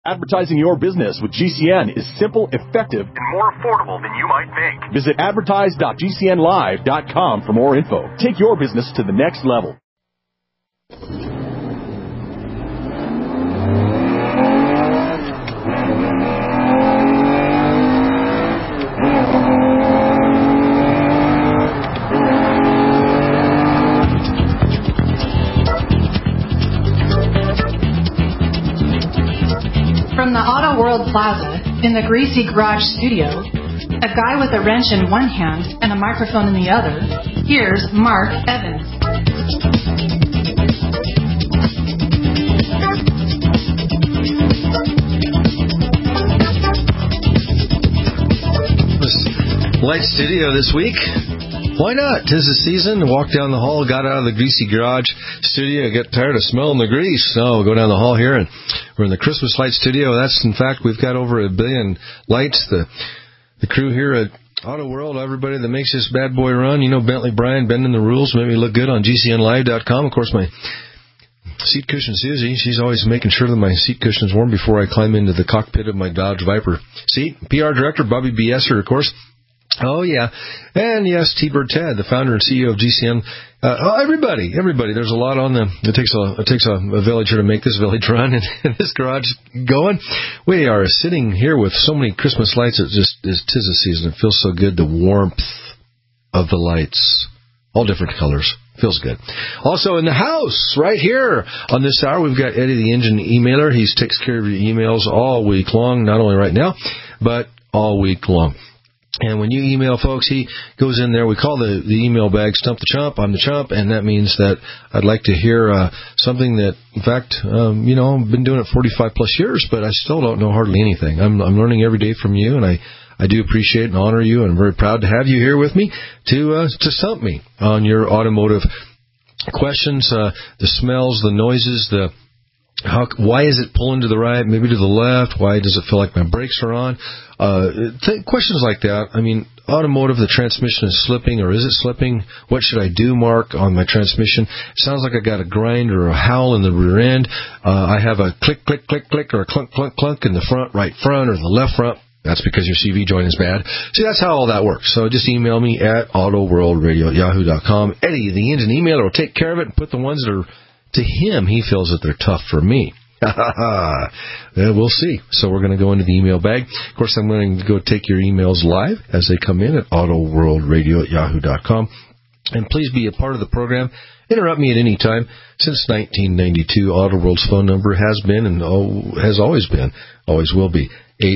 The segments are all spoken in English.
Advertising your business with GCN is simple, effective, and more affordable than you might think. Visit advertise.gcnlive.com for more info. Take your business to the next level. From the Auto World Plaza in the Greasy Garage studio, a guy with a wrench in one hand and a microphone in the other, here's Mark Evans. Light studio this week. Why not? 'Tis the season. Walk down the hall, got out of the Greasy Garage studio, get tired of smelling the grease. So we'll go down the hall here, and we're in the Christmas Light studio. That's, in fact, we've got over 1 billion lights. The crew here at Auto World, everybody that makes this bad boy run, you know, Bentley Bryan bending the rules, make me look good on GCNlive.com. Of course, my seat cushion Susie, she's always making sure that my seat cushion's warm before I climb into the cockpit of my Dodge Viper seat. PR director Bobby B. Esser, of course. Oh, yeah. And, yes, T-Bird Ted, the founder and CEO of GCN. Everybody. There's a lot on them. It takes a villager to make this village run and this garage going. We are sitting here with so many Christmas lights. It just is 'tis the season. It feels so good, the warmth of the lights. All different colors. Feels good. Also in the house, right here on this hour, we've got Eddie the Engine Emailer. He takes care of your emails all week long, not only right now, but all week long. And when you email folks, he goes in there. We call the email bag Stump the Chump. I'm the Chump, and that means that I'd like to hear something that, in fact, I've been doing it 45-plus years, but I still don't know hardly anything. I'm learning every day from you, and I do appreciate and honor you, and I'm very proud to have you here with me to stump me on your automotive questions, the smells, the noises, why is it pulling to the right, maybe to the left? Why does it feel like my brakes are on? Questions like that. I mean, automotive, the transmission is slipping, or is it slipping? What should I do, Mark, on my transmission? It sounds like I got a grind or a howl in the rear end. I have a click, click, click, click, or a clunk, clunk, clunk in the right front, or the left front. That's because your CV joint is bad. See, that's how all that works. So just email me at autoworldradio@yahoo.com. Eddie, the engine emailer, will take care of it and put the ones that are to him, he feels that they're tough for me. We'll see. So we're going to go into the email bag. Of course, I'm going to go take your emails live as they come in at autoworldradio@yahoo.com. And please be a part of the program. Interrupt me at any time. Since 1992, Auto World's phone number has been and has always been, always will be,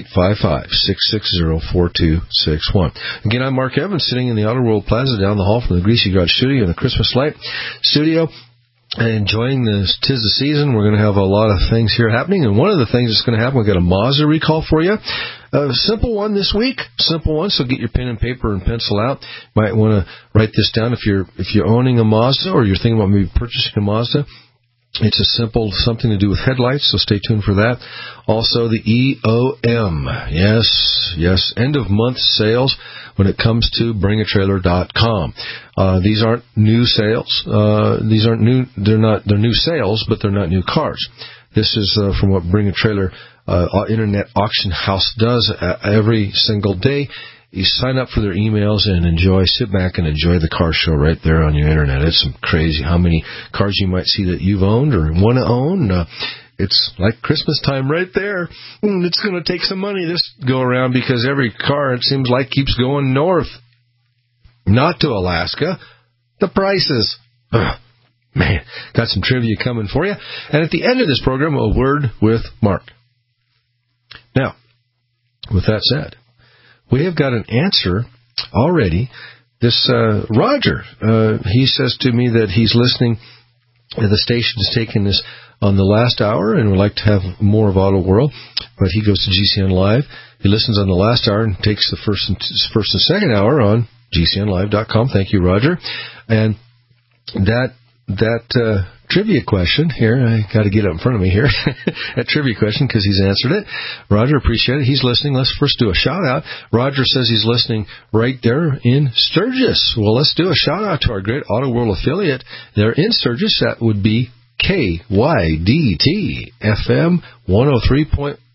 855-660-4261. Again, I'm Mark Evans, sitting in the Auto World Plaza down the hall from the Greasy Garage studio in the Christmas Light studio. Enjoying this 'tis the season. We're going to have a lot of things here happening, and one of the things that's going to happen, we've got a Mazda recall for you. A simple one this week. Simple one, so get your pen and paper and pencil out. Might want to write this down if you're owning a Mazda or you're thinking about maybe purchasing a Mazda. It's a simple something to do with headlights, so stay tuned for that. Also, the EOM. Yes, end-of-month sales when it comes to bringatrailer.com. These aren't new sales. These aren't new. They're new sales, but they're not new cars. This is from what Bring a Trailer Internet Auction House does every single day. You sign up for their emails and sit back and enjoy the car show right there on your internet. It's some crazy how many cars you might see that you've owned or want to own. It's like Christmas time right there. It's going to take some money this go around because every car, it seems like, keeps going north. Not to Alaska. The prices. Man, got some trivia coming for you. And at the end of this program, a word with Mark. Now, with that said, we have got an answer already. This Roger, he says to me that he's listening. The station is taking this on the last hour and would like to have more of Auto World, but he goes to GCN Live. He listens on the last hour and takes the first and second hour on GCNlive.com. Thank you, Roger. And that trivia question here, I got to get it in front of me here, that trivia question because he's answered it. Roger, appreciate it. He's listening. Let's first do a shout-out. Roger says he's listening right there in Sturgis. Well, let's do a shout-out to our great Auto World affiliate there in Sturgis. That would be KYDT FM 103.1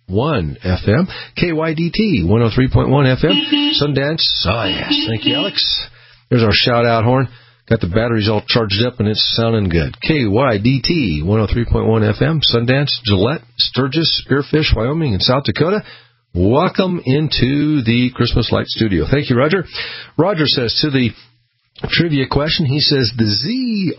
FM, KYDT 103.1 FM, Sundance. Oh, yes. Thank you, Alex. There's our shout-out horn. Got the batteries all charged up, and it's sounding good. KYDT 103.1 FM, Sundance, Gillette, Sturgis, Spearfish, Wyoming, and South Dakota. Welcome into the Christmas Light Studio. Thank you, Roger. Roger says to the trivia question, he says the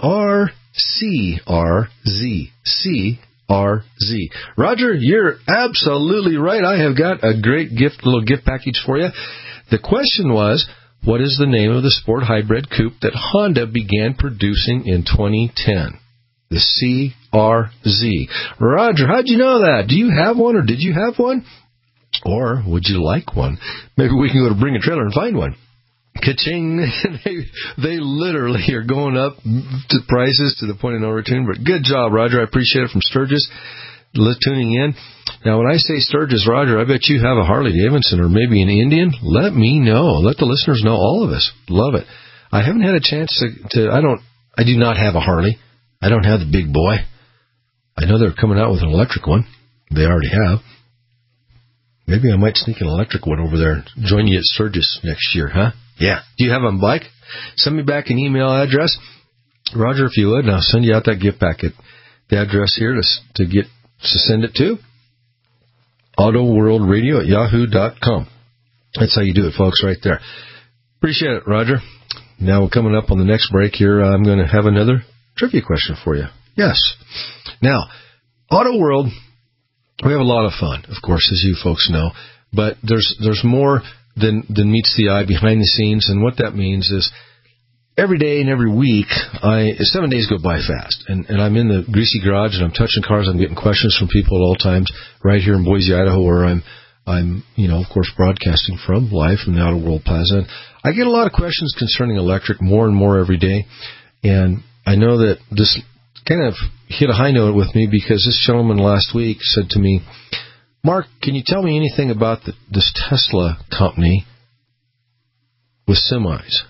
CRZ. Roger, you're absolutely right. I have got a great little gift package for you. The question was, what is the name of the sport hybrid coupe that Honda began producing in 2010? The CRZ. Roger, how'd you know that? Do you have one, or did you have one? Or would you like one? Maybe we can go to Bring a Trailer and find one. Ka-ching. They literally are going up to prices to the point of no return. But good job, Roger. I appreciate it from Sturgis tuning in. Now, when I say Sturgis, Roger, I bet you have a Harley Davidson or maybe an Indian. Let me know. Let the listeners know. All of us love it. I haven't had a chance I do not have a Harley. I don't have the big boy. I know they're coming out with an electric one. They already have. Maybe I might sneak an electric one over there and join you at Sturgis next year, huh? Yeah. Do you have a bike? Send me back an email address, Roger, if you would, and I'll send you out that gift packet. The address here to send it to autoworldradio@yahoo.com. That's how you do it, folks, right there. Appreciate it, Roger. Now we're coming up on the next break here. I'm going to have another trivia question for you. Yes. Now, Auto World, we have a lot of fun, of course, as you folks know, but there's more than meets the eye behind the scenes, and what that means is every day and every week, 7 days go by fast, and I'm in the Greasy Garage, and I'm touching cars, I'm getting questions from people at all times, right here in Boise, Idaho, where I'm of course, broadcasting from, live from the Auto World Plaza. And I get a lot of questions concerning electric more and more every day, and I know that this kind of hit a high note with me because this gentleman last week said to me, Mark, can you tell me anything about this Tesla company with semis?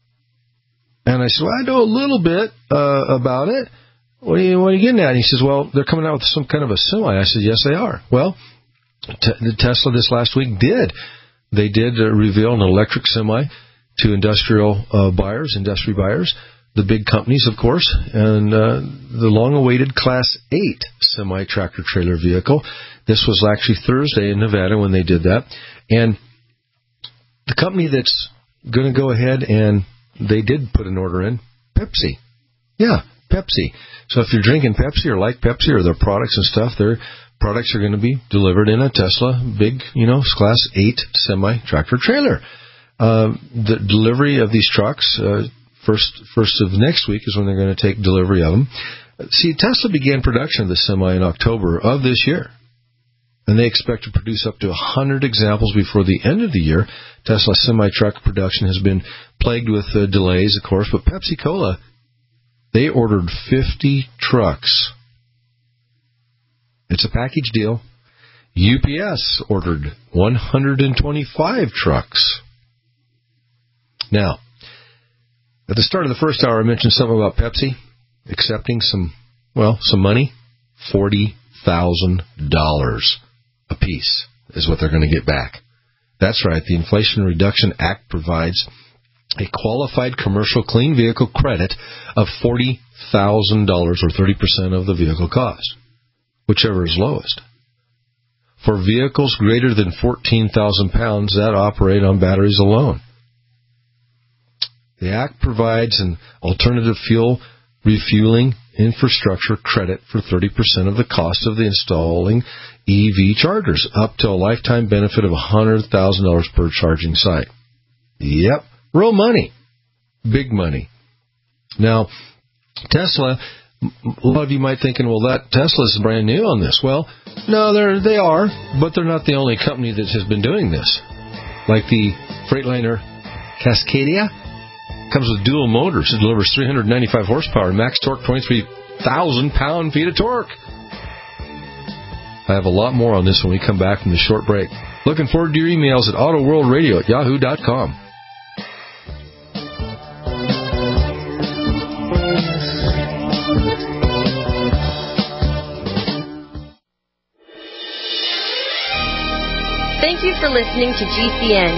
And I said, well, I know a little bit about it. What are you getting at? And he says, well, they're coming out with some kind of a semi. I said, yes, they are. Well, the Tesla this last week did. They did reveal an electric semi to industry buyers, the big companies, of course, and the long-awaited Class 8 semi-tractor-trailer vehicle. This was actually Thursday in Nevada when they did that. And the company that's going to go ahead and they did put an order in, Pepsi. Yeah, Pepsi. So if you're drinking Pepsi or like Pepsi or their products and stuff, their products are going to be delivered in a Tesla big, Class 8 semi-tractor-trailer. The delivery of these trucks, first of next week is when they're going to take delivery of them. See, Tesla began production of the semi in October of this year, and they expect to produce up to 100 examples before the end of the year. Tesla semi-truck production has been plagued with delays, of course, but Pepsi-Cola, they ordered 50 trucks. It's a package deal. UPS ordered 125 trucks. Now, at the start of the first hour, I mentioned something about Pepsi accepting some money. $40,000 a piece is what they're going to get back. That's right. The Inflation Reduction Act provides a qualified commercial clean vehicle credit of $40,000 or 30% of the vehicle cost, whichever is lowest. For vehicles greater than 14,000 pounds that operate on batteries alone. The Act provides an alternative fuel refueling infrastructure credit for 30% of the cost of the installing EV chargers, up to a lifetime benefit of $100,000 per charging site. Yep, real money. Big money. Now, Tesla, a lot of you might think, well, that Tesla's brand new on this. Well, no, they are, but they're not the only company that has been doing this. Like the Freightliner Cascadia, comes with dual motors. It delivers 395 horsepower, max torque 23,000 pound-feet of torque. I have a lot more on this when we come back from the short break. Looking forward to your emails at autoworldradio@yahoo.com. Thank you for listening to GCN.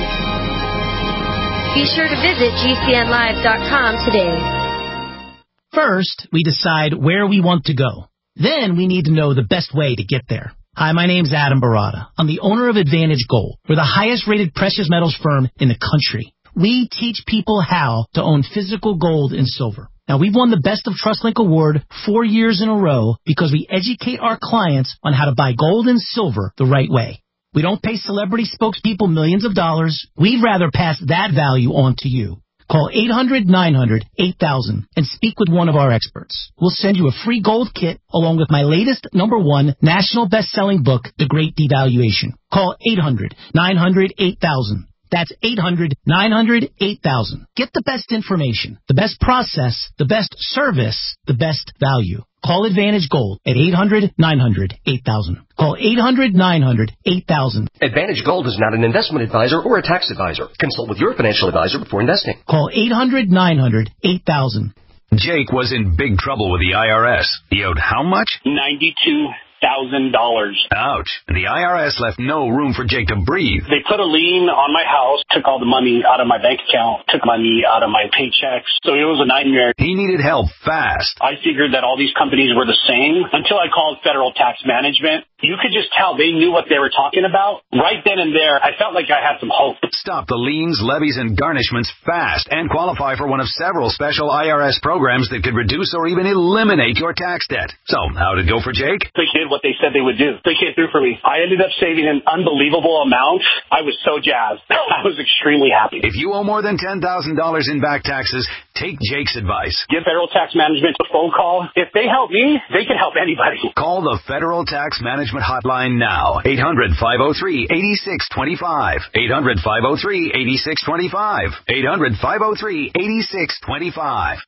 Be sure to visit GCNlive.com today. First, we decide where we want to go. Then we need to know the best way to get there. Hi, my name's Adam Barada. I'm the owner of Advantage Gold. We're the highest-rated precious metals firm in the country. We teach people how to own physical gold and silver. Now, we've won the Best of TrustLink Award 4 years in a row because we educate our clients on how to buy gold and silver the right way. We don't pay celebrity spokespeople millions of dollars. We'd rather pass that value on to you. Call 800-900-8000 and speak with one of our experts. We'll send you a free gold kit along with my latest #1 national best-selling book, The Great Devaluation. Call 800-900-8000. That's 800-900-8000. Get the best information, the best process, the best service, the best value. Call Advantage Gold at 800-900-8000. Call 800-900-8000. Advantage Gold is not an investment advisor or a tax advisor. Consult with your financial advisor before investing. Call 800-900-8000. Jake was in big trouble with the IRS. He owed how much? $92,000. Ouch. And the IRS left no room for Jake to breathe. They put a lien on my house, took all the money out of my bank account, took money out of my paychecks. So it was a nightmare. He needed help fast. I figured that all these companies were the same until I called Federal Tax Management. You could just tell they knew what they were talking about. Right then and there, I felt like I had some hope. Stop the liens, levies, and garnishments fast and qualify for one of several special IRS programs that could reduce or even eliminate your tax debt. So, how did it go for Jake? They did what they said they would do. They came through for me. I ended up saving an unbelievable amount. I was so jazzed. I was extremely happy. If you owe more than $10,000 in back taxes, take Jake's advice. Give Federal Tax Management a phone call. If they help me, they can help anybody. Call the Federal Tax Management Hotline now. 800-503-8625. 800-503-8625. 800-503-8625.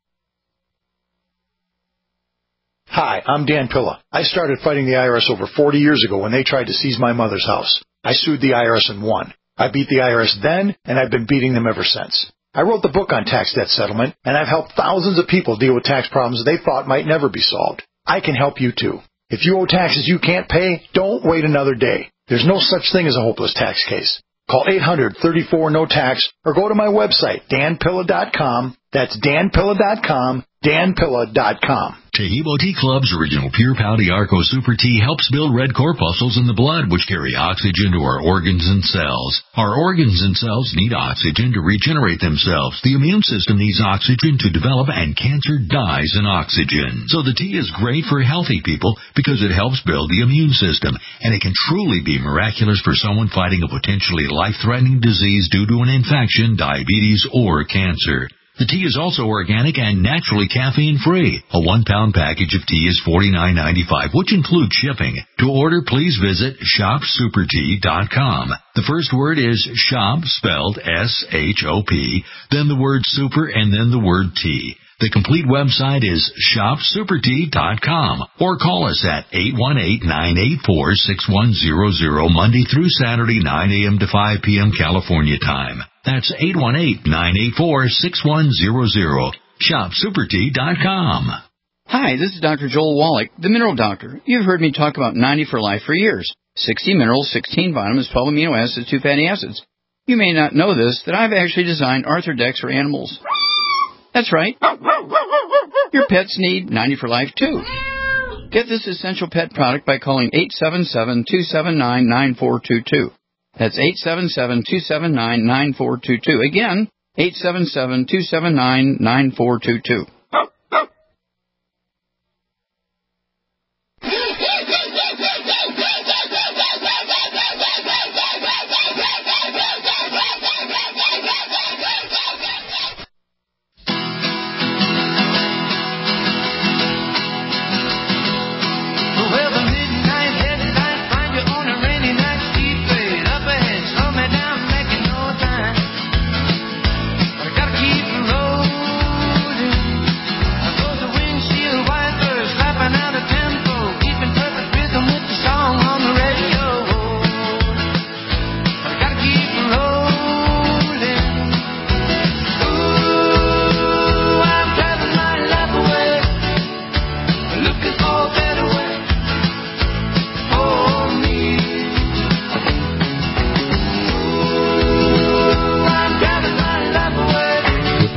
Hi, I'm Dan Pilla. I started fighting the IRS over 40 years ago when they tried to seize my mother's house. I sued the IRS and won. I beat the IRS then, and I've been beating them ever since. I wrote the book on tax debt settlement, and I've helped thousands of people deal with tax problems they thought might never be solved. I can help you too. If you owe taxes you can't pay, don't wait another day. There's no such thing as a hopeless tax case. Call 800-34-NO-TAX or go to my website, danpilla.com. That's danpilla.com, danpilla.com. Taheebo Tea Club's original Pure Pouty Arco Super Tea helps build red corpuscles in the blood, which carry oxygen to our organs and cells. Our organs and cells need oxygen to regenerate themselves. The immune system needs oxygen to develop, and cancer dies in oxygen. So the tea is great for healthy people because it helps build the immune system, and it can truly be miraculous for someone fighting a potentially life-threatening disease due to an infection, diabetes, or cancer. The tea is also organic and naturally caffeine-free. A 1-pound package of tea is $49.95, which includes shipping. To order, please visit shopsupertea.com. The first word is shop, spelled S-H-O-P, then the word super, and then the word tea. The complete website is shopsupertea.com, or call us at 818-984-6100 Monday through Saturday, 9 a.m. to 5 p.m. California time. That's 818-984-6100. shopsupertea.com. Hi, this is Dr. Joel Wallach, the Mineral Doctor. You've heard me talk about 90 for Life for years. 60 minerals, 16 vitamins, 12 amino acids, 2 fatty acids. You may not know this, that I've actually designed Arthrodex for animals. That's right. Your pets need 90 for Life, too. Get this essential pet product by calling 877-279-9422. That's 877-279-9422. Again, 877-279-9422.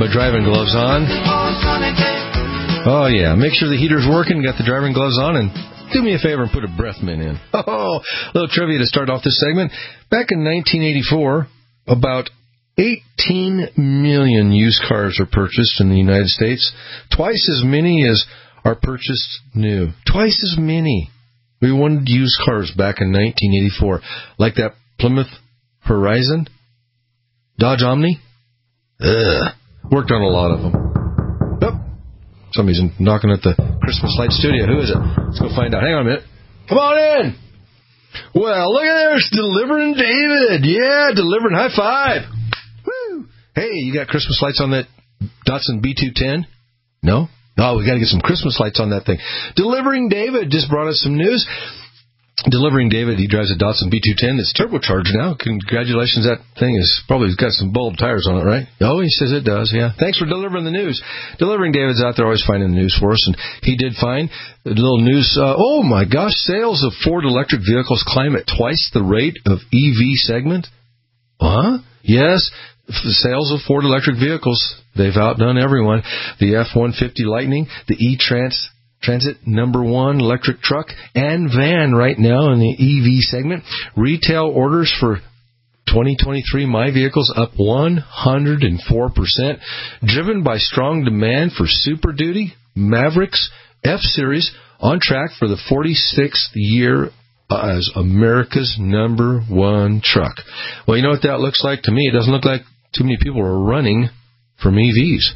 my driving gloves on. Oh, yeah. Make sure the heater's working, got the driving gloves on, and do me a favor and put a breath mint in. Oh, a little trivia to start off this segment. Back in 1984, about 18 million used cars were purchased in the United States. Twice as many as are purchased new. Twice as many. We wanted used cars back in 1984. Like that Plymouth Horizon, Dodge Omni. Worked on a lot of them. Oh, somebody's knocking at the Christmas Light Studio. Who is it? Let's go find out. Hang on a minute. Come on in. Well, look at there. It's Delivering David. Yeah, delivering. High five. Woo. Hey, you got Christmas lights on that Datsun B210? No? Oh, we got to get some Christmas lights on that thing. Delivering David just brought us some news. Delivering David, he drives a Datsun B210. It's turbocharged now. Congratulations. That thing is probably got some bulb tires on it, right? Oh, he says it does, yeah. Thanks for delivering the news. Delivering David's out there always finding the news for us, and he did find a little news. Oh, my gosh, sales of Ford electric vehicles climb at twice the rate of EV segment. Huh? Yes, the sales of Ford electric vehicles, they've outdone everyone. The F-150 Lightning, the Transit #1 electric truck and van right now in the EV segment. Retail orders for 2023 My Vehicles up 104%, driven by strong demand for Super Duty, Mavericks, F-Series, on track for the 46th year as America's #1 truck. Well, you know what that looks like to me? It doesn't look like too many people are running from EVs.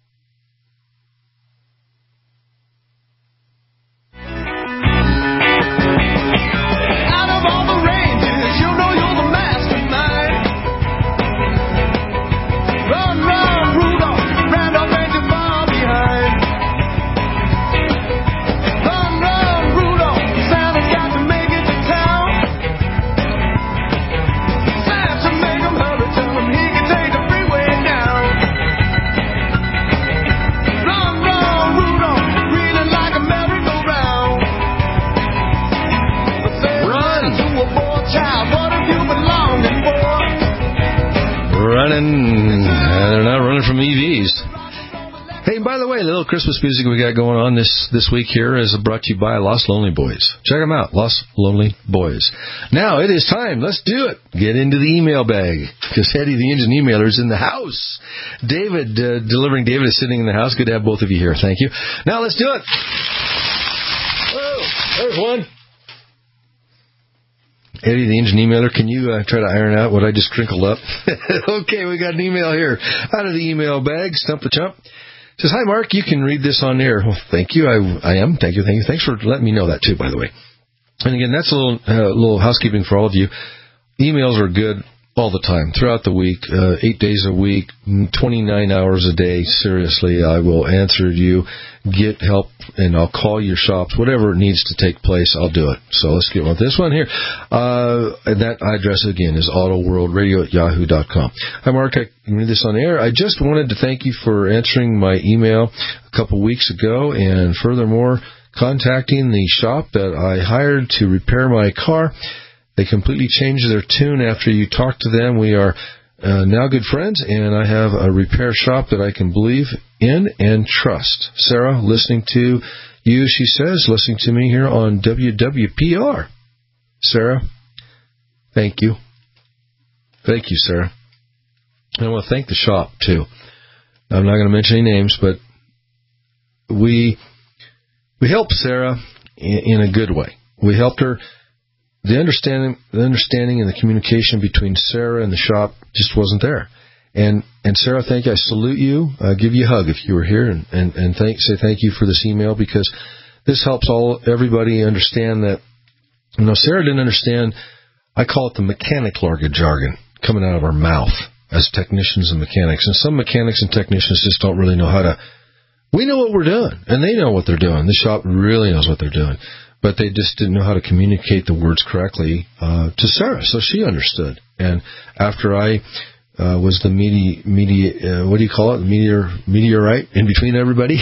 They're not running from EVs. Hey, by the way, the little Christmas music we got going on this week here is brought to you by Lost Lonely Boys. Check them out, Lost Lonely Boys. Now it is time. Let's do it. Get into the email bag because Eddie, the engine emailer, is in the house. David, Delivering David, is sitting in the house. Good to have both of you here. Thank you. Now let's do it. Whoa, there's one. Eddie, the engine emailer, can you try to iron out what I just crinkled up? Okay, we got an email here. Out of the email bag, Stump the Chump. It says, hi, Mark, you can read this on air. Well, thank you. I am. Thank you. Thanks for letting me know that, too, by the way. And again, that's a little housekeeping for all of you. Emails are good all the time, throughout the week, 8 days a week, 29 hours a day. Seriously, I will answer you, get help, and I'll call your shops. Whatever needs to take place, I'll do it. So let's get on with this one here. And that address, again, is autoworldradio@yahoo.com. Hi, Mark. I can read this on air. I just wanted to thank you for answering my email a couple weeks ago, and furthermore, contacting the shop that I hired to repair my car. They completely changed their tune after you talked to them. We are now good friends, and I have a repair shop that I can believe in and trust. Sarah, listening to you, she says, listening to me here on WWPR. Sarah, thank you. Thank you, Sarah. And I want to thank the shop, too. I'm not going to mention any names, but we helped Sarah in a good way. We helped her. The understanding and the communication between Sarah and the shop just wasn't there. And Sarah, thank you. I salute you. I'll give you a hug if you were here, and say thank you for this email, because this helps everybody understand that. You know, Sarah didn't understand. I call it the mechanic jargon coming out of our mouth as technicians and mechanics. And some mechanics and technicians just don't really know how to. We know what we're doing, and they know what they're doing. The shop really knows what they're doing. But they just didn't know how to communicate the words correctly to Sarah, so she understood. And after I was the what do you call it? Meteorite in between everybody.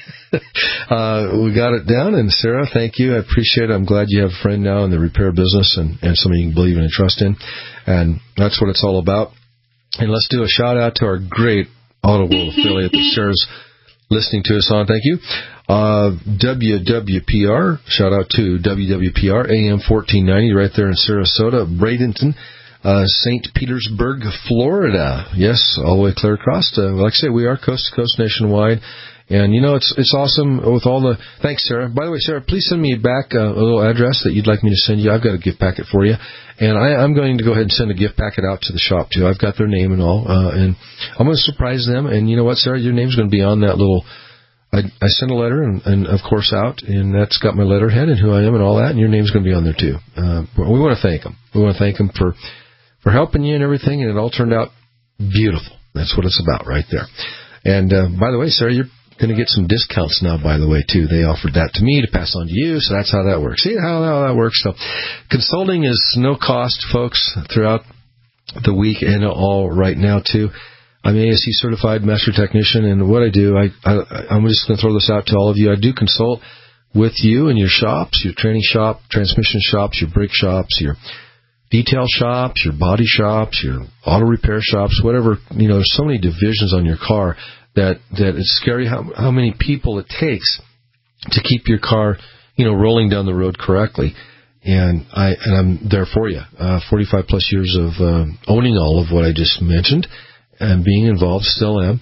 We got it down, and Sarah, thank you. I appreciate it. I'm glad you have a friend now in the repair business and somebody you can believe in and trust in. And that's what it's all about. And let's do a shout out to our great Auto World affiliate that Sarah's listening to us on. Thank you. WWPR, shout out to WWPR, AM 1490 right there in Sarasota, Bradenton, St. Petersburg, Florida. Yes, all the way clear across. Like I say, we are coast to coast nationwide. And, it's awesome with all the... Thanks, Sarah. By the way, Sarah, please send me back a little address that you'd like me to send you. I've got a gift packet for you. And I'm going to go ahead and send a gift packet out to the shop, too. I've got their name and all. And I'm going to surprise them. And you know what, Sarah? Your name's going to be on that little... I sent a letter, and of course, out, and that's got my letterhead and who I am and all that, and your name's going to be on there, too. We want to thank them. We want to thank them for helping you and everything, and it all turned out beautiful. That's what it's about right there. And, by the way, Sarah, you're going to get some discounts now, by the way, too. They offered that to me to pass on to you, so that's how that works. See how that works? So consulting is no cost, folks, throughout the week and all right now, too. I'm ASE certified master technician, and what I do, I'm just going to throw this out to all of you. I do consult with you in your shops, your training shop, transmission shops, your brake shops, your detail shops, your body shops, your auto repair shops, whatever. There's so many divisions on your car that it's scary how many people it takes to keep your car, rolling down the road correctly. And I'm there for you. 45 plus years of owning all of what I just mentioned. And being involved, still am.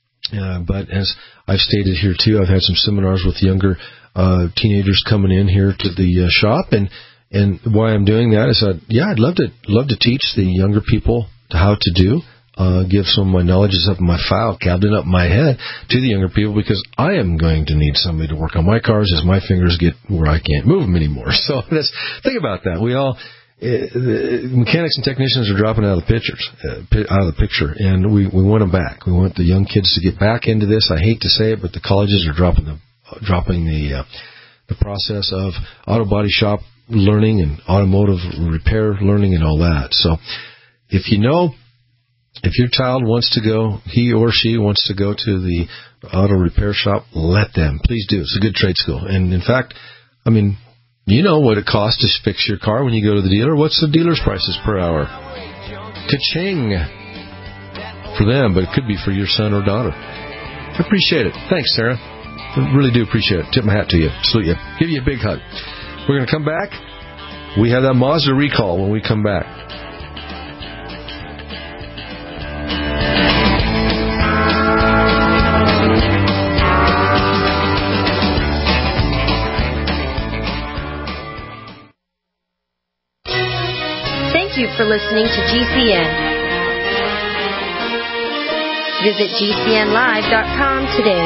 But as I've stated here, too, I've had some seminars with younger teenagers coming in here to the shop. And why I'm doing that is, I'd love to teach the younger people how to do, give some of my knowledge up in my file, cabinet up in my head to the younger people, because I am going to need somebody to work on my cars as my fingers get where I can't move them anymore. So think about that. We all... mechanics and technicians are dropping out of the picture, and we want them back. We want the young kids to get back into this. I hate to say it, but the colleges are dropping the process of auto body shop learning and automotive repair learning and all that. So if your child wants to go, he or she wants to go to the auto repair shop, let them. Please do. It's a good trade school. And in fact, you know what it costs to fix your car when you go to the dealer. What's the dealer's prices per hour? Ka-ching for them, but it could be for your son or daughter. I appreciate it. Thanks, Sarah. I really do appreciate it. Tip my hat to you. Salute you. Give you a big hug. We're going to come back. We have that Mazda recall when we come back. Thank you for listening to GCN. Visit GCNlive.com today.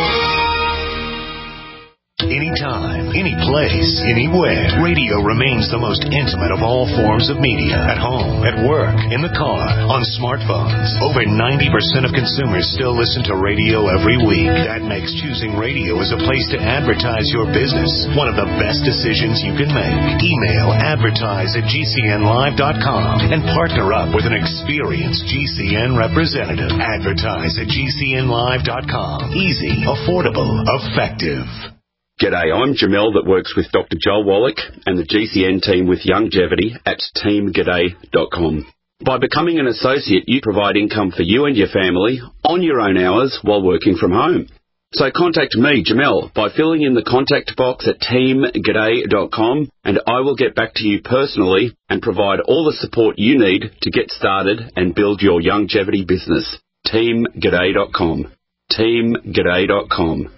Anytime, any place, anywhere, radio remains the most intimate of all forms of media. At home, at work, in the car, on smartphones. Over 90% of consumers still listen to radio every week. That makes choosing radio as a place to advertise your business one of the best decisions you can make. Email advertise@GCNlive.com and partner up with an experienced GCN representative. Advertise@GCNlive.com. Easy, affordable, effective. G'day, I'm Jamel that works with Dr. Joel Wallach and the GCN team with Longevity at teamg'day.com. By becoming an associate, you provide income for you and your family on your own hours while working from home. So contact me, Jamel, by filling in the contact box at teamg'day.com, and I will get back to you personally and provide all the support you need to get started and build your longevity business. teamg'day.com. teamg'day.com.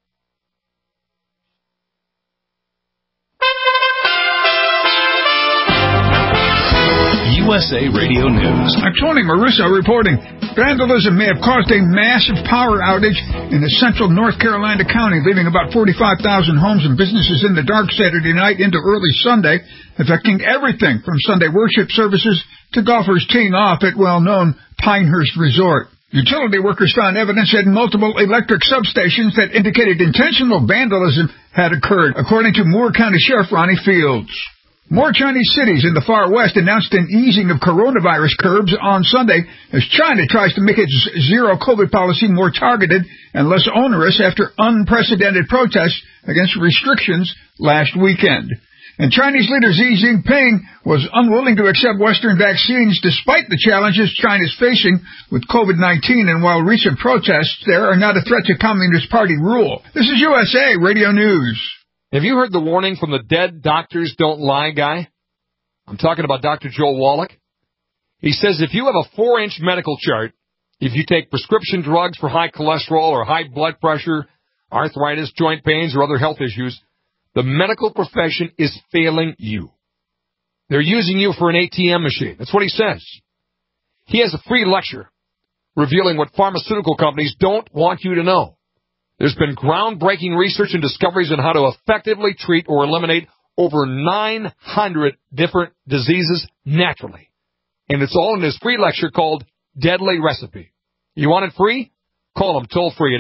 USA Radio News. I'm Tony Marusso reporting. Vandalism may have caused a massive power outage in the central North Carolina county, leaving about 45,000 homes and businesses in the dark Saturday night into early Sunday, affecting everything from Sunday worship services to golfers teeing off at well-known Pinehurst Resort. Utility workers found evidence at multiple electric substations that indicated intentional vandalism had occurred, according to Moore County Sheriff Ronnie Fields. More Chinese cities in the far west announced an easing of coronavirus curbs on Sunday as China tries to make its zero-COVID policy more targeted and less onerous after unprecedented protests against restrictions last weekend. And Chinese leader Xi Jinping was unwilling to accept Western vaccines despite the challenges China is facing with COVID-19. And while recent protests there are not a threat to Communist Party rule. This is USA Radio News. Have you heard the warning from the dead doctors don't lie guy? I'm talking about Dr. Joel Wallach. He says if you have a 4-inch medical chart, if you take prescription drugs for high cholesterol or high blood pressure, arthritis, joint pains, or other health issues, the medical profession is failing you. They're using you for an ATM machine. That's what he says. He has a free lecture revealing what pharmaceutical companies don't want you to know. There's been groundbreaking research and discoveries on how to effectively treat or eliminate over 900 different diseases naturally. And it's all in his free lecture called Deadly Recipe. You want it free? Call him toll-free at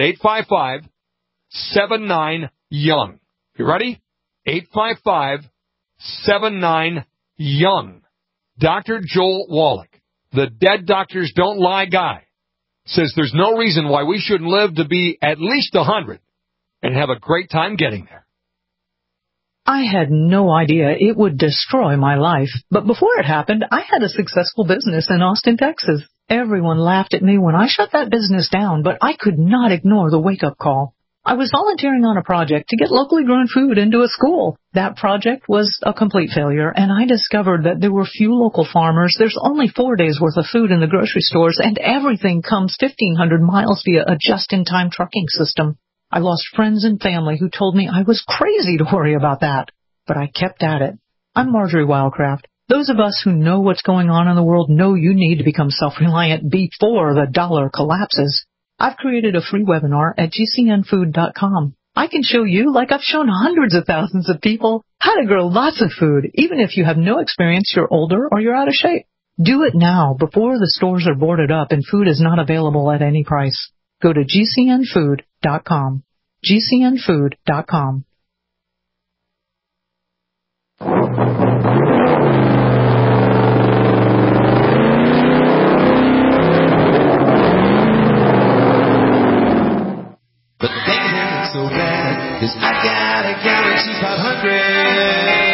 855-79-YOUNG. You ready? 855-79-YOUNG. Dr. Joel Wallach, the Dead Doctors Don't Lie guy, says there's no reason why we shouldn't live to be at least 100 and have a great time getting there. I had no idea it would destroy my life, but before it happened, I had a successful business in Austin, Texas. Everyone laughed at me when I shut that business down, but I could not ignore the wake-up call. I was volunteering on a project to get locally grown food into a school. That project was a complete failure, and I discovered that there were few local farmers. There's only 4 days' worth of food in the grocery stores, and everything comes 1,500 miles via a just-in-time trucking system. I lost friends and family who told me I was crazy to worry about that, but I kept at it. I'm Marjorie Wildcraft. Those of us who know what's going on in the world know you need to become self-reliant before the dollar collapses. I've created a free webinar at gcnfood.com. I can show you, like I've shown hundreds of thousands of people, how to grow lots of food, even if you have no experience, you're older, or you're out of shape. Do it now, before the stores are boarded up and food is not available at any price. Go to gcnfood.com. gcnfood.com. But the thing isn't so bad, 'cause I got a Galaxy 500.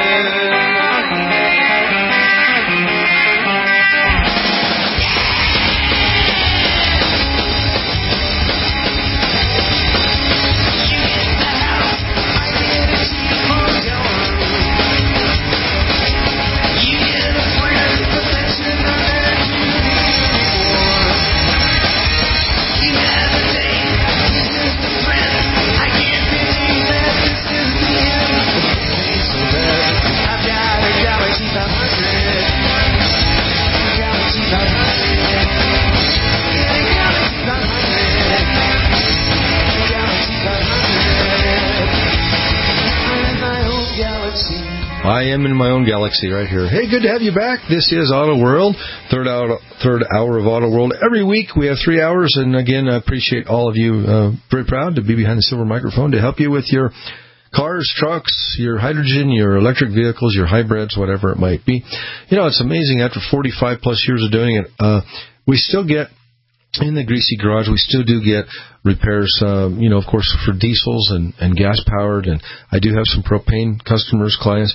I am in my own galaxy right here. Hey, good to have you back. This is Auto World, third hour of Auto World. Every week we have 3 hours, and again, I appreciate all of you. Very proud to be behind the silver microphone to help you with your cars, trucks, your hydrogen, your electric vehicles, your hybrids, whatever it might be. You know, it's amazing. After 45 plus years of doing it, we still get in the Greasy Garage, we still do get repairs, of course, for diesels and gas-powered, and I do have some propane customers, clients.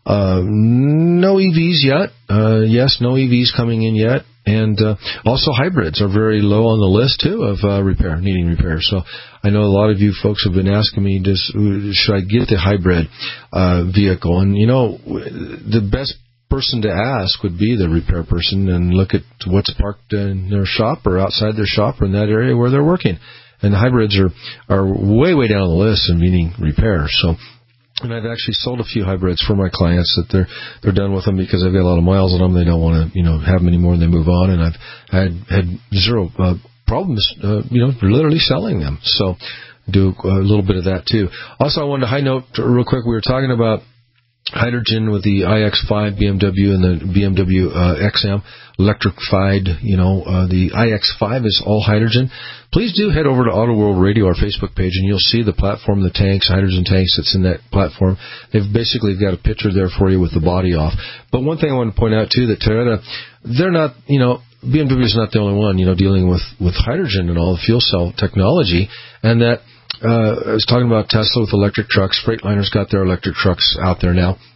No EVs yet. Yes, no EVs coming in yet. And also hybrids are very low on the list, too, of needing repair. So I know a lot of you folks have been asking me, should I get the hybrid vehicle? And, the best person to ask would be the repair person and look at what's parked in their shop or outside their shop or in that area where they're working. And the hybrids are way, way down the list of needing repair. So, and I've actually sold a few hybrids for my clients that they're done with them because they've got a lot of miles on them. They don't want to, have them anymore and they move on. And I've had zero problems, literally selling them. So do a little bit of that too. Also, I wanted to high note real quick. We were talking about hydrogen with the iX5 BMW and the BMW XM electrified. The iX5 is all hydrogen. Please do head over to Auto World Radio, our Facebook page, and you'll see the platform, the tanks, hydrogen tanks that's in that platform. They've basically got a picture there for you with the body off. But one thing I want to point out too, that Toyota, they're not, BMW is not the only one, dealing with hydrogen and all the fuel cell technology, and that. I was talking about Tesla with electric trucks. Freightliner's got their electric trucks out there now.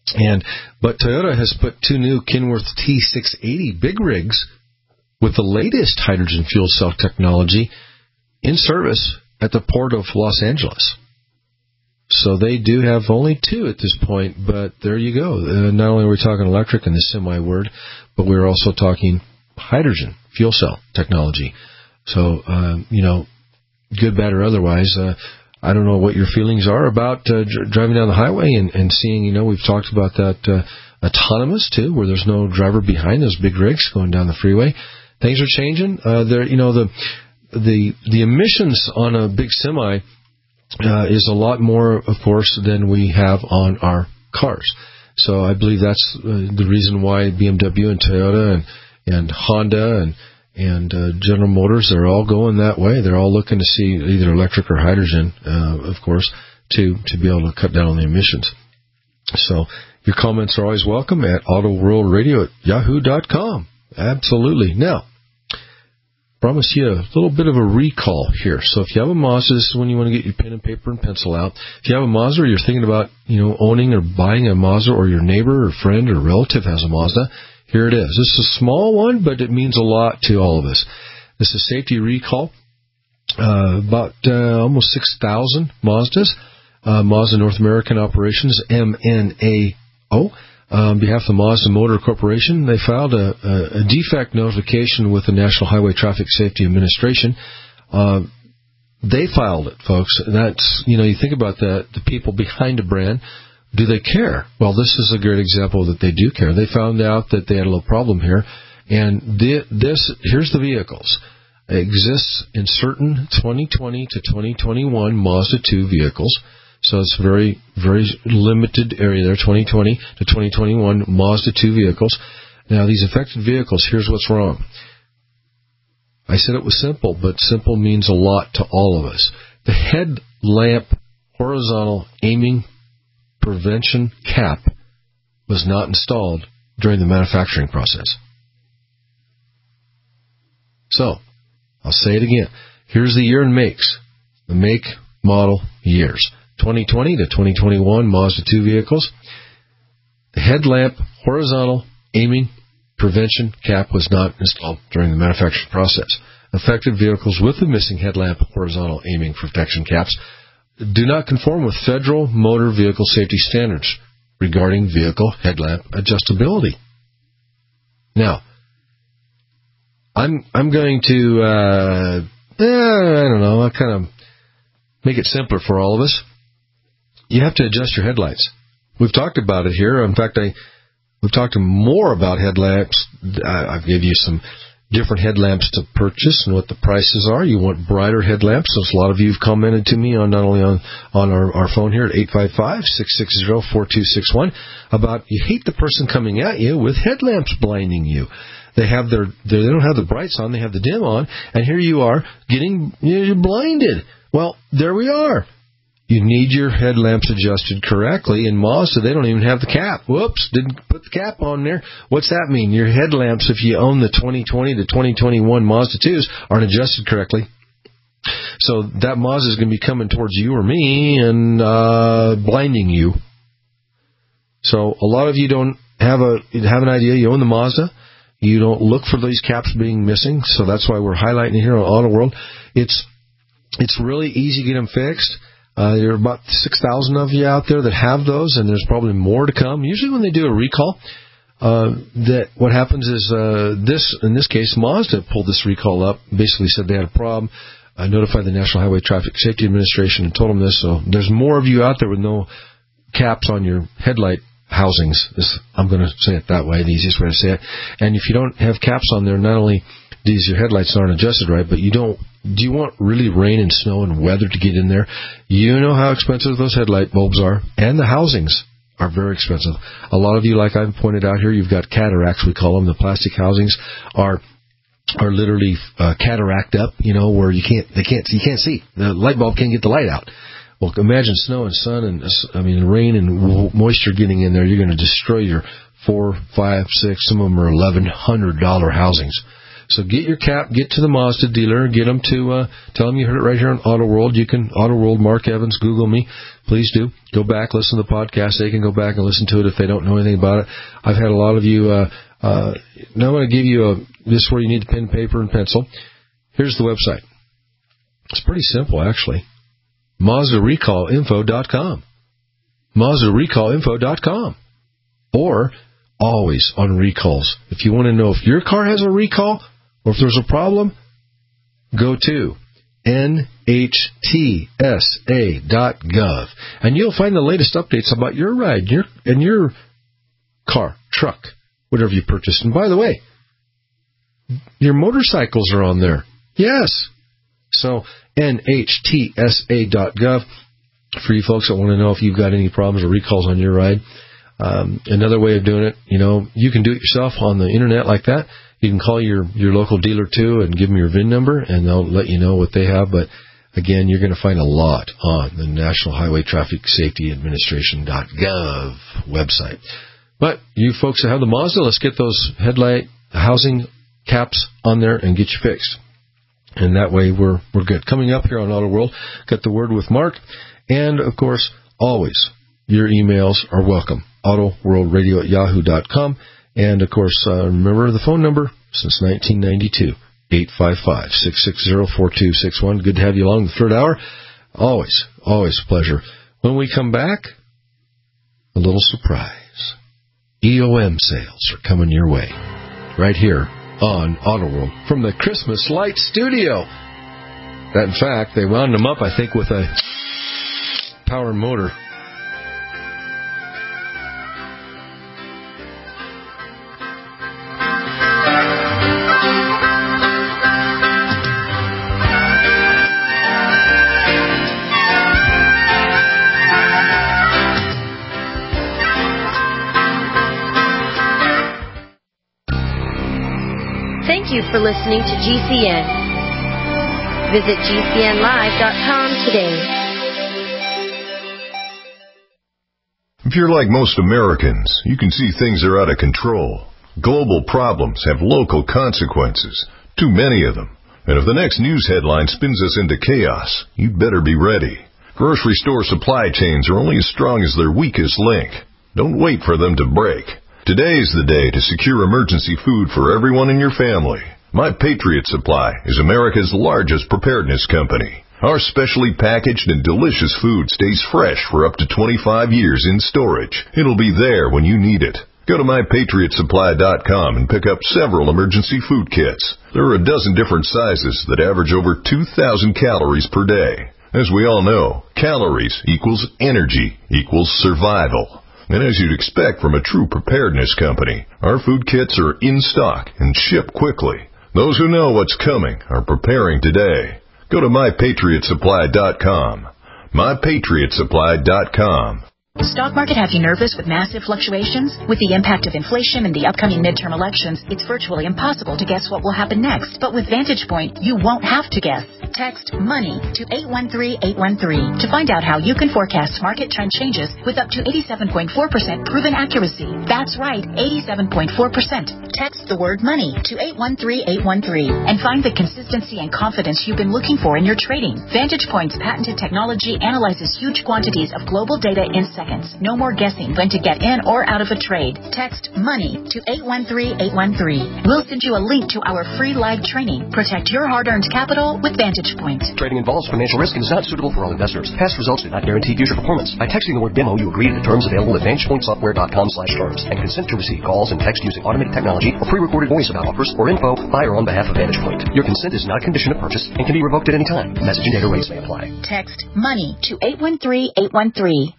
But Toyota has put 2 new Kenworth T680 big rigs with the latest hydrogen fuel cell technology in service at the Port of Los Angeles. So they do have only 2 at this point, but there you go. Not only are we talking electric in the semi-word, but we're also talking hydrogen fuel cell technology. So, good, bad, or otherwise, I don't know what your feelings are about driving down the highway and seeing, we've talked about that autonomous, too, where there's no driver behind those big rigs going down the freeway. Things are changing. The emissions on a big semi is a lot more, of course, than we have on our cars. So I believe that's the reason why BMW and Toyota and Honda and General Motors are all going that way. They're all looking to see either electric or hydrogen, of course, to be able to cut down on the emissions. So your comments are always welcome at autoworldradio@yahoo.com. Absolutely. Now, promise you a little bit of a recall here. So if you have a Mazda, this is when you want to get your pen and paper and pencil out. If you have a Mazda or you're thinking about, owning or buying a Mazda, or your neighbor or friend or relative has a Mazda, here it is. This is a small one, but it means a lot to all of us. This is safety recall. About almost 6,000 Mazdas. Mazda North American Operations, MNAO. On behalf of the Mazda Motor Corporation, they filed a defect notification with the National Highway Traffic Safety Administration. They filed it, folks. That's, you think about that, the people behind a brand. Do they care? Well, this is a great example that they do care. They found out that they had a little problem here, and here's the vehicles. It exists in certain 2020 to 2021 Mazda 2 vehicles. So it's a very, very limited area there, 2020 to 2021 Mazda 2 vehicles. Now, these affected vehicles, here's what's wrong. I said it was simple, but simple means a lot to all of us. The headlamp horizontal aiming prevention cap was not installed during the manufacturing process. So, I'll say it again. Here's the year and makes. The make, model, years. 2020 to 2021 Mazda 2 vehicles. The headlamp horizontal aiming prevention cap was not installed during the manufacturing process. Affected vehicles with the missing headlamp horizontal aiming protection caps do not conform with federal motor vehicle safety standards regarding vehicle headlamp adjustability. Now, I'm going to, I'll kind of make it simpler for all of us. You have to adjust your headlights. We've talked about it here. In fact, we've talked more about headlamps. I've given you some different headlamps to purchase and what the prices are. You want brighter headlamps. So a lot of you have commented to me on not only on our phone here at 855-660-4261 about you hate the person coming at you with headlamps blinding you. They don't have the brights on, they have the dim on, and here you are you're blinded. Well, there we are. You need your headlamps adjusted correctly. In Mazda, they don't even have the cap. Whoops, didn't put the cap on there. What's that mean? Your headlamps, if you own the 2020 to 2021 Mazda 2s, aren't adjusted correctly. So that Mazda is going to be coming towards you or me and blinding you. So a lot of you don't have an idea. You own the Mazda. You don't look for these caps being missing. So that's why we're highlighting it here on Auto World. It's really easy to get them fixed. There are about 6,000 of you out there that have those, and there's probably more to come. Usually when they do a recall, that what happens is in this case, Mazda pulled this recall up, basically said they had a problem, notified the National Highway Traffic Safety Administration and told them this. So there's more of you out there with no caps on your headlight housings. I'm going to say it that way, the easiest way to say it. And if you don't have caps on there, not only your headlights aren't adjusted right, but do you want really rain and snow and weather to get in there? You know how expensive those headlight bulbs are, and the housings are very expensive. A lot of you, like I've pointed out here, you've got cataracts, we call them. The plastic housings are literally cataract up, where you can't see. The light bulb can't get the light out. Well, imagine snow and sun and rain and moisture getting in there. You're going to destroy your $4, $5, $6, some of them are $1,100 housings. So get your cap, get to the Mazda dealer, get them to tell them you heard it right here on Auto World. You can Auto World, Mark Evans, Google me. Please do. Go back, listen to the podcast. They can go back and listen to it if they don't know anything about it. I've had a lot of you. Now I'm going to give you this is where you need pen, paper, and pencil. Here's the website. It's pretty simple, actually. MazdaRecallInfo.com. MazdaRecallInfo.com. Or always on recalls. If you want to know if your car has a recall or if there's a problem, go to NHTSA.gov. And you'll find the latest updates about your ride and your car, truck, whatever you purchased. And by the way, your motorcycles are on there. Yes. So NHTSA.gov for you folks that want to know if you've got any problems or recalls on your ride. Another way of doing it, you can do it yourself on the internet like that. You can call your local dealer too and give them your VIN number and they'll let you know what they have. But again, you're going to find a lot on the National Highway Traffic Safety Administration.gov website. But you folks that have the Mazda, let's get those headlight housing caps on there and get you fixed. And that way we're good. Coming up here on Auto World, got the Word with Mark. And, of course, always your emails are welcome. AutoWorldRadio@yahoo.com. And, of course, remember the phone number since 1992, 855-660-4261. Good to have you along the third hour. Always a pleasure. When we come back, a little surprise. EOM sales are coming your way right here on Auto World from the Christmas Light Studio. That, in fact, they wound them up, I think, with a power motor. Thank you for listening to GCN. Visit GCNlive.com today. If you're like most Americans, you can see things are out of control. Global problems have local consequences, too many of them. And if the next news headline spins us into chaos, you'd better be ready. Grocery store supply chains are only as strong as their weakest link. Don't wait for them to break. Today is the day to secure emergency food for everyone in your family. My Patriot Supply is America's largest preparedness company. Our specially packaged and delicious food stays fresh for up to 25 years in storage. It'll be there when you need it. Go to MyPatriotSupply.com and pick up several emergency food kits. There are a dozen different sizes that average over 2,000 calories per day. As we all know, calories equals energy equals survival. And as you'd expect from a true preparedness company, our food kits are in stock and ship quickly. Those who know what's coming are preparing today. Go to MyPatriotSupply.com. MyPatriotSupply.com. Stock market have you nervous with massive fluctuations? With the impact of inflation and the upcoming midterm elections, it's virtually impossible to guess what will happen next. But with Vantage Point, you won't have to guess. Text MONEY to 813-813 to find out how you can forecast market trend changes with up to 87.4% proven accuracy. That's right, 87.4%. Text the word MONEY to 813-813 and find the consistency and confidence you've been looking for in your trading. Vantage Point's patented technology analyzes huge quantities of global data in seconds. No more guessing when to get in or out of a trade. Text MONEY to 813-813. We'll send you a link to our free live training. Protect your hard-earned capital with Vantage Point. Trading involves financial risk and is not suitable for all investors. Past results do not guarantee future performance. By texting the word demo, you agree to the terms available at VantagePointSoftware.com/terms and consent to receive calls and text using automated technology or pre-recorded voice about offers or info by or on behalf of Vantage Point. Your consent is not a condition of purchase and can be revoked at any time. Message and data rates may apply. Text MONEY to 813-813.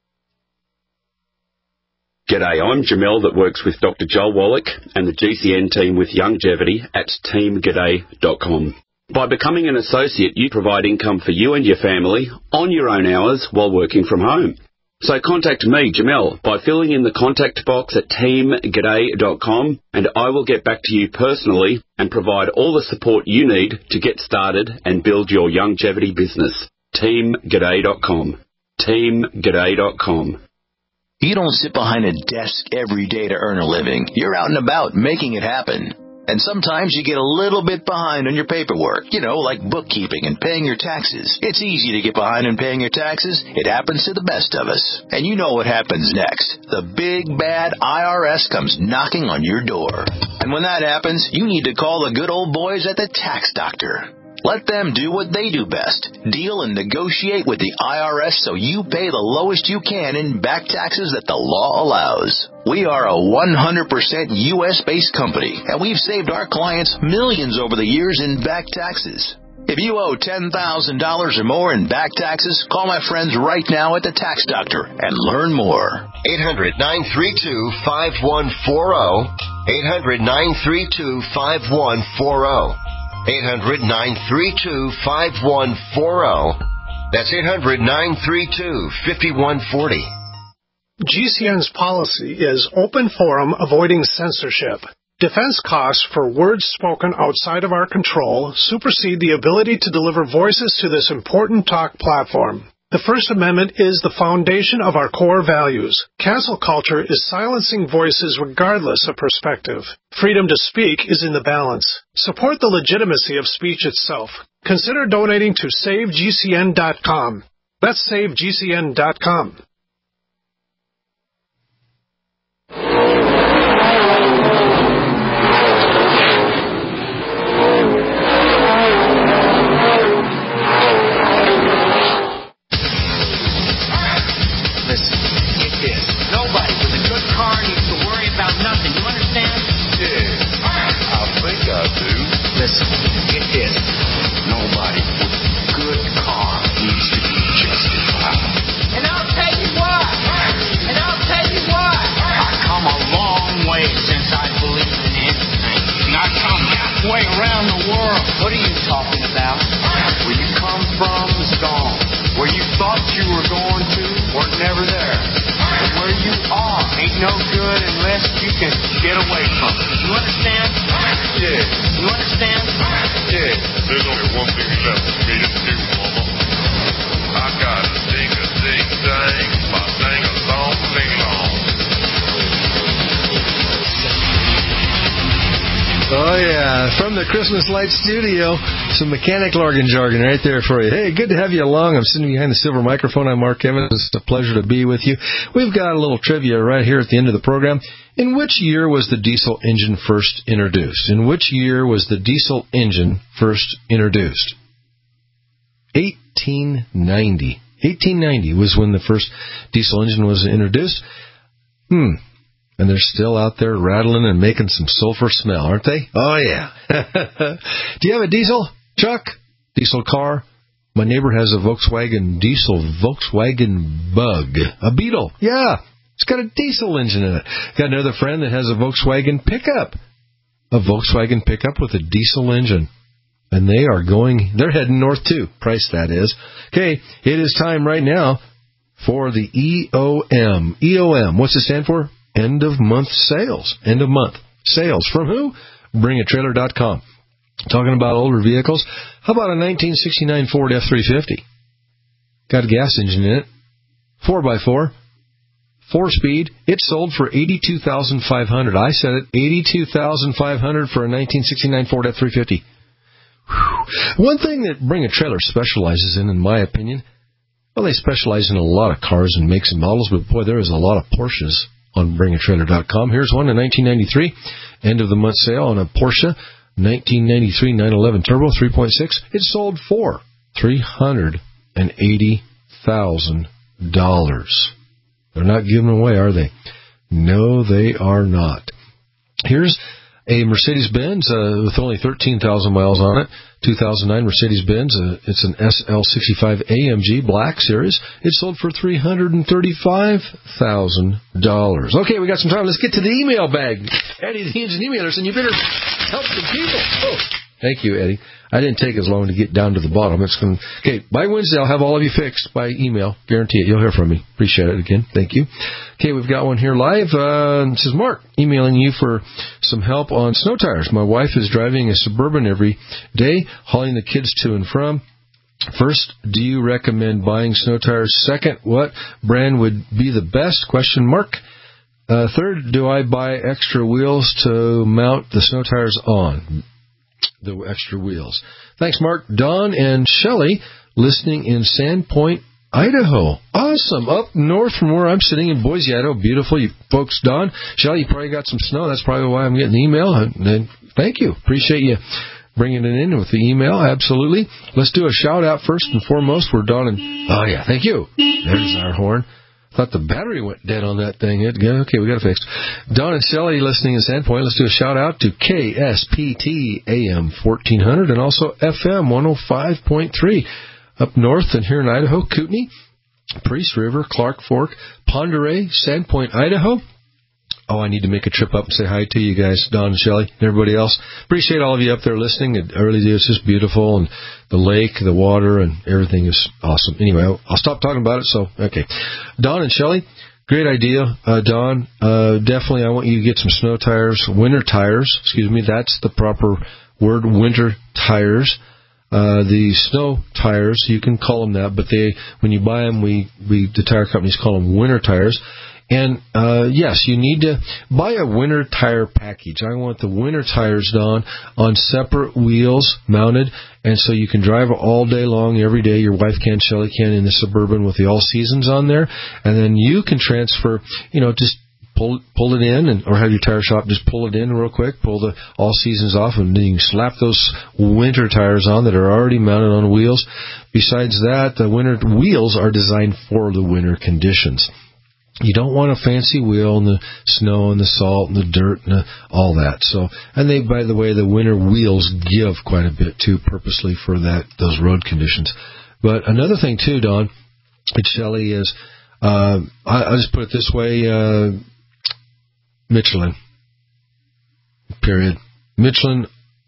G'day, I'm Jamel that works with Dr. Joel Wallach and the GCN team with Longevity at teamg'day.com. By becoming an associate, you provide income for you and your family on your own hours while working from home. So contact me, Jamel, by filling in the contact box at teamg'day.com and I will get back to you personally and provide all the support you need to get started and build your longevity business. teamg'day.com. teamg'day.com. You don't sit behind a desk every day to earn a living. You're out and about making it happen. And sometimes you get a little bit behind on your paperwork, like bookkeeping and paying your taxes. It's easy to get behind on paying your taxes. It happens to the best of us. And you know what happens next. The big, bad IRS comes knocking on your door. And when that happens, you need to call the good old boys at the Tax Doctor. Let them do what they do best. Deal and negotiate with the IRS so you pay the lowest you can in back taxes that the law allows. We are a 100% U.S.-based company, and we've saved our clients millions over the years in back taxes. If you owe $10,000 or more in back taxes, call my friends right now at the Tax Doctor and learn more. 800-932-5140. 800-932-5140. 800-932-5140. That's 800-932-5140. GCN's policy is open forum, avoiding censorship. Defense costs for words spoken outside of our control supersede the ability to deliver voices to this important talk platform. The First Amendment is the foundation of our core values. Cancel culture is silencing voices regardless of perspective. Freedom to speak is in the balance. Support the legitimacy of speech itself. Consider donating to SaveGCN.com. That's SaveGCN.com. Listen, get this. Nobody with a good car needs to be justified. And I'll tell you why. I've come a long way since I believed in anything. And I've come halfway around the world. What are you talking about? Where you come from is gone. Where you thought you were going to, weren't never there. But where you are ain't no good unless you can get away from it. You understand? Yeah. You understand? Yeah. There's only one thing left for me to do, Mama. I gotta sing a ding-dang, my dang-a-long, ding-long. Oh, yeah. From the Christmas Light Studio, some mechanical organ jargon right there for you. Hey, good to have you along. I'm sitting behind the silver microphone. I'm Mark Evans. It's a pleasure to be with you. We've got a little trivia right here at the end of the program. In which year was the diesel engine first introduced? 1890. 1890 was when the first diesel engine was introduced. And they're still out there rattling and making some sulfur smell, aren't they? Oh, yeah. Do you have a diesel truck? Diesel car? My neighbor has a Volkswagen Bug. A Beetle. Yeah. It's got a diesel engine in it. Got another friend that has a Volkswagen pickup. A Volkswagen pickup with a diesel engine. And they're heading north too. Price, that is. Okay, it is time right now for the EOM. EOM, what's it stand for? End of month sales. End of month sales. From who? BringATrailer.com. Talking about older vehicles. How about a 1969 Ford F-350? Got a gas engine in it. 4x4. 4-speed. It sold for $82,500. I said it. $82,500 for a 1969 Ford F-350. One thing that Bring a Trailer specializes in my opinion, well, they specialize in a lot of cars and makes and models, but boy, there is a lot of Porsches on BringATrailer.com. Here's one in 1993, end of the month sale on a Porsche 1993 911 Turbo 3.6. It sold for $380,000. They're not giving away, are they? No, they are not. Here's a Mercedes-Benz with only 13,000 miles on it. 2009 Mercedes-Benz. It's an SL65 AMG Black Series. It sold for $335,000. Okay, we got some time. Let's get to the email bag. Eddie, the engine emailers, and you better help the people. Oh, thank you, Eddie. I didn't take as long to get down to the bottom. Okay, by Wednesday, I'll have all of you fixed by email. Guarantee it. You'll hear from me. Appreciate it again. Thank you. Okay, we've got one here live. This is Mark emailing you for some help on snow tires. My wife is driving a Suburban every day, hauling the kids to and from. First, do you recommend buying snow tires? Second, what brand would be the best? ? Third, do I buy extra wheels to mount the snow tires on? The extra wheels. Thanks, Mark. Don and Shelley, listening in Sandpoint, Idaho. Awesome. Up north from where I'm sitting in Boise, Idaho. Beautiful. You folks, Don. Shelley, you probably got some snow. That's probably why I'm getting the email. And thank you. Appreciate you bringing it in with the email. Absolutely. Let's do a shout-out first and foremost. We're Don and... Oh, yeah. Thank you. There's our horn. Thought the battery went dead on that thing. Okay, we got it fixed. Don and Shelley listening in Sandpoint. Let's do a shout-out to KSPT AM 1400 and also FM 105.3. Up north and here in Idaho, Kootenai, Priest River, Clark Fork, Ponderay, Sandpoint, Idaho. Oh, I need to make a trip up and say hi to you guys, Don and Shelley, and everybody else. Appreciate all of you up there listening. It really is just beautiful, and the lake, the water, and everything is awesome. Anyway, I'll stop talking about it, so, okay. Don and Shelley, great idea, Don. Definitely I want you to get some snow tires, winter tires, that's the proper word, winter tires. The snow tires, you can call them that, but when you buy them, the tire companies call them winter tires. And, yes, you need to buy a winter tire package. I want the winter tires, Don, on separate wheels mounted, and so you can drive all day long, every day. Your wife can, Shelley can, in the Suburban with the all seasons on there. And then you can transfer, just pull it in, or have your tire shop just pull it in real quick, pull the all seasons off, and then you can slap those winter tires on that are already mounted on wheels. Besides that, the winter wheels are designed for the winter conditions. You don't want a fancy wheel and the snow and the salt and the dirt and all that. So, and by the way, the winter wheels give quite a bit too, purposely for those road conditions. But another thing too, Don and Shelley, is I'll just put it this way: Michelin. Period. Michelin,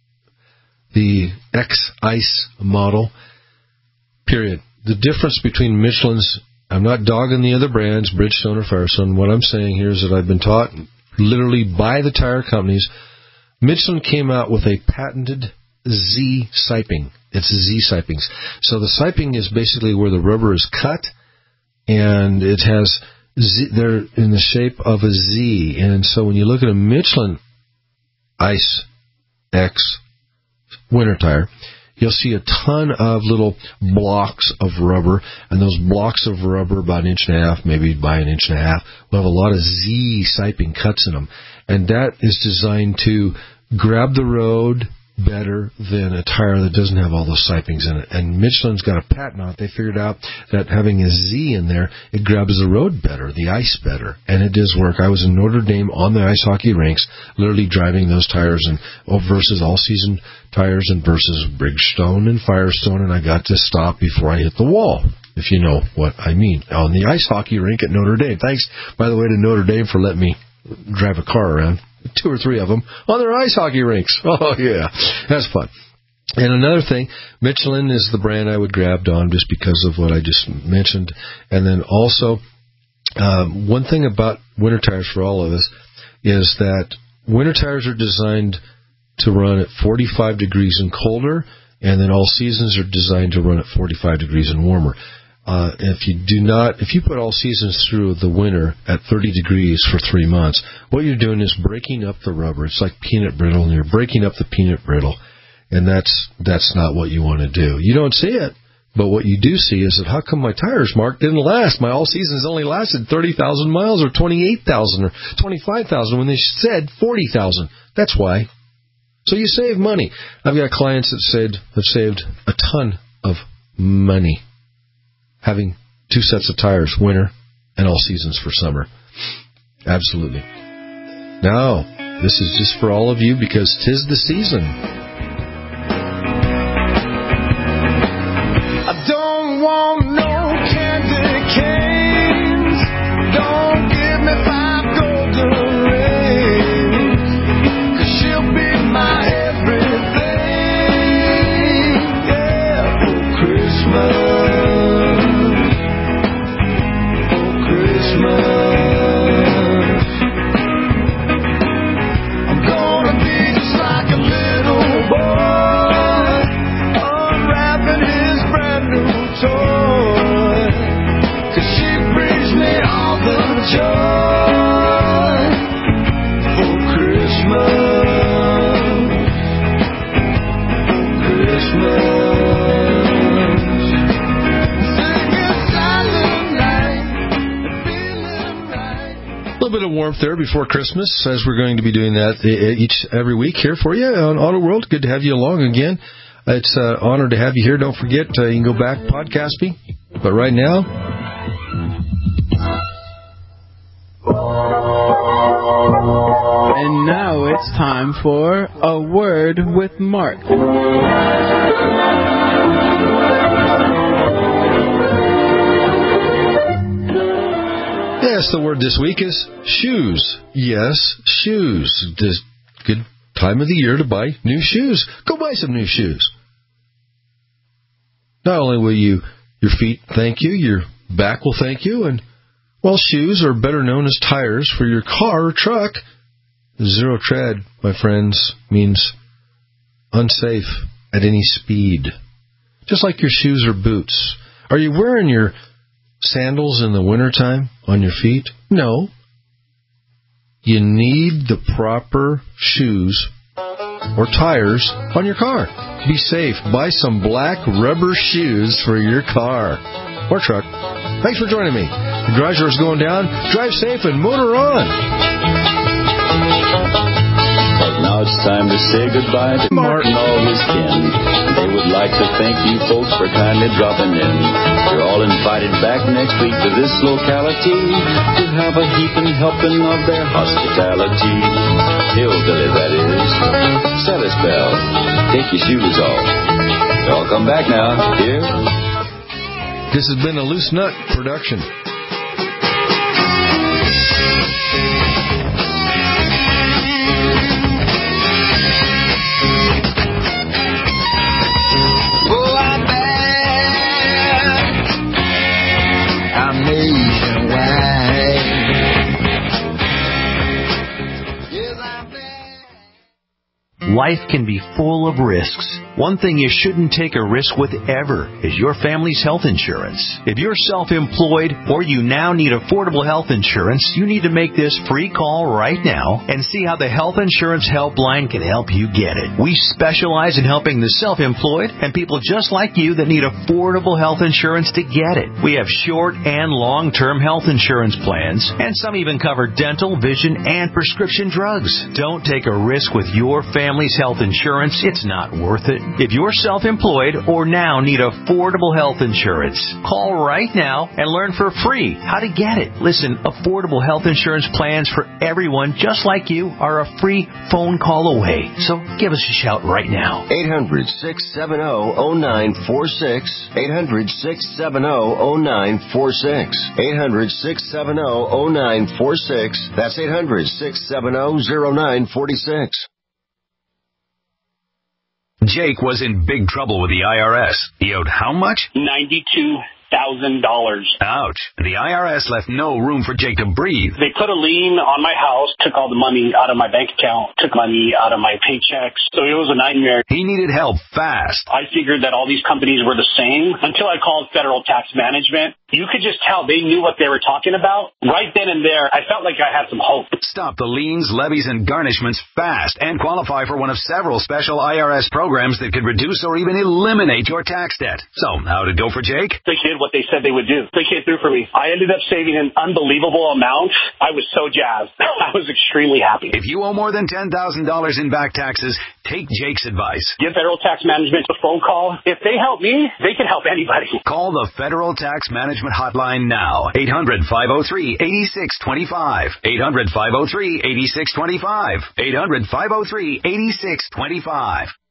the X-Ice model. Period. The difference between Michelin's, I'm not dogging the other brands, Bridgestone or Firestone. What I'm saying here is that I've been taught literally by the tire companies. Michelin came out with a patented Z siping. It's Z sipings. So the siping is basically where the rubber is cut, and it has they're in the shape of a Z. And so when you look at a Michelin Ice X winter tire, you'll see a ton of little blocks of rubber, and those blocks of rubber, about an inch and a half, maybe by an inch and a half, will have a lot of Z siping cuts in them. And that is designed to grab the road better than a tire that doesn't have all those sipings in it. And Michelin's got a patent on it. They figured out that having a Z in there, it grabs the road better, the ice better. And it does work. I was in Notre Dame on the ice hockey rinks, literally driving those tires versus all-season tires and versus Bridgestone and Firestone, and I got to stop before I hit the wall, if you know what I mean, on the ice hockey rink at Notre Dame. Thanks, by the way, to Notre Dame for letting me drive a car around. 2 or 3 of them on their ice hockey rinks. Oh, yeah. That's fun. And another thing, Michelin is the brand I would grab, Don, just because of what I just mentioned. And then also, one thing about winter tires for all of us is that winter tires are designed to run at 45 degrees and colder, and then all seasons are designed to run at 45 degrees and warmer. If you put all seasons through the winter at 30 degrees for 3 months, what you're doing is breaking up the rubber. It's like peanut brittle, and you're breaking up the peanut brittle, and that's not what you want to do. You don't see it, but what you do see is that how come my tires, Mark, didn't last? My all seasons only lasted 30,000 miles or 28,000 or 25,000 when they said 40,000. That's why. So you save money. I've got clients that have saved a ton of money having 2 sets of tires, winter and all seasons for summer. Absolutely. Now, this is just for all of you because 'tis the season. I don't want no candy canes. Don't give me 5 golden rings. 'Cause she'll be my everything. Yeah, for Christmas. I'm gonna be just like a little boy, unwrapping his brand new toy. warmth there before Christmas, as we're going to be doing that every week here for you on Auto World. Good to have you along again. It's an honor to have you here. Don't forget, you can go back, podcast me. But right now... And now it's time for A Word with Mark. Yes, the word this week is shoes. Yes, shoes. This good time of the year to buy new shoes. Go buy some new shoes. Not only will your feet thank you, your back will thank you, and well, shoes are better known as tires for your car or truck. Zero tread, my friends, means unsafe at any speed. Just like your shoes or boots. Are you wearing your sandals in the wintertime on your feet? No. You need the proper shoes or tires on your car. Be safe. Buy some black rubber shoes for your car or truck. Thanks for joining me. The garage door is going down. Drive safe and motor on. But now it's time to say goodbye to Mark and all his kin. They would like to thank you folks for kindly dropping in. You're all invited back next week to this locality to have a heaping helping of their hospitality. Hillbilly, that is. Set a spell. Take your shoes off. Y'all come back now, dear. This has been a Loose Nut production. Life can be full of risks. One thing you shouldn't take a risk with ever is your family's health insurance. If you're self-employed or you now need affordable health insurance, you need to make this free call right now and see how the Health Insurance Helpline can help you get it. We specialize in helping the self-employed and people just like you that need affordable health insurance to get it. We have short and long-term health insurance plans, and some even cover dental, vision, and prescription drugs. Don't take a risk with your family's health insurance. It's not worth it. If you're self-employed or now need affordable health insurance, call right now and learn for free how to get it. Listen, affordable health insurance plans for everyone just like you are a free phone call away. So give us a shout right now. 800-670-0946. 800-670-0946. 800-670-0946. That's 800-670-0946. Jake was in big trouble with the IRS. He owed how much? $92,000. Ouch. The IRS left no room for Jake to breathe. They put a lien on my house, took all the money out of my bank account, took money out of my paychecks. So it was a nightmare. He needed help fast. I figured that all these companies were the same until I called Federal Tax Management. You could just tell they knew what they were talking about. Right then and there, I felt like I had some hope. Stop the liens, levies, and garnishments fast and qualify for one of several special IRS programs that could reduce or even eliminate your tax debt. So, how'd it go for Jake? They did what they said they would do. They came through for me. I ended up saving an unbelievable amount. I was so jazzed. I was extremely happy. If you owe more than $10,000 in back taxes, take Jake's advice. Give Federal Tax Management a phone call. If they help me, they can help anybody. Call the Federal Tax Management Hotline now. 800-503-8625. 800-503-8625. 800-503-8625.